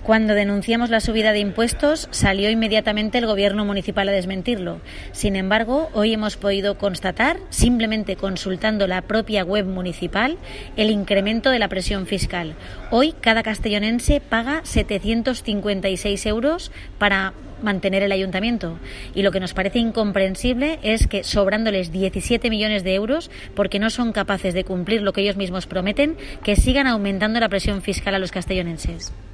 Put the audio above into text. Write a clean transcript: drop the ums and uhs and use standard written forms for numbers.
Cuando denunciamos la subida de impuestos, salió inmediatamente el Gobierno municipal a desmentirlo. Sin embargo, hoy hemos podido constatar, simplemente consultando la propia web municipal, el incremento de la presión fiscal. Hoy, cada castellonense paga 756 euros para mantener el ayuntamiento. Y lo que nos parece incomprensible es que, sobrándoles 17 millones de euros, porque no son capaces de cumplir lo que ellos mismos prometen, que sigan aumentando la presión fiscal a los castellonenses.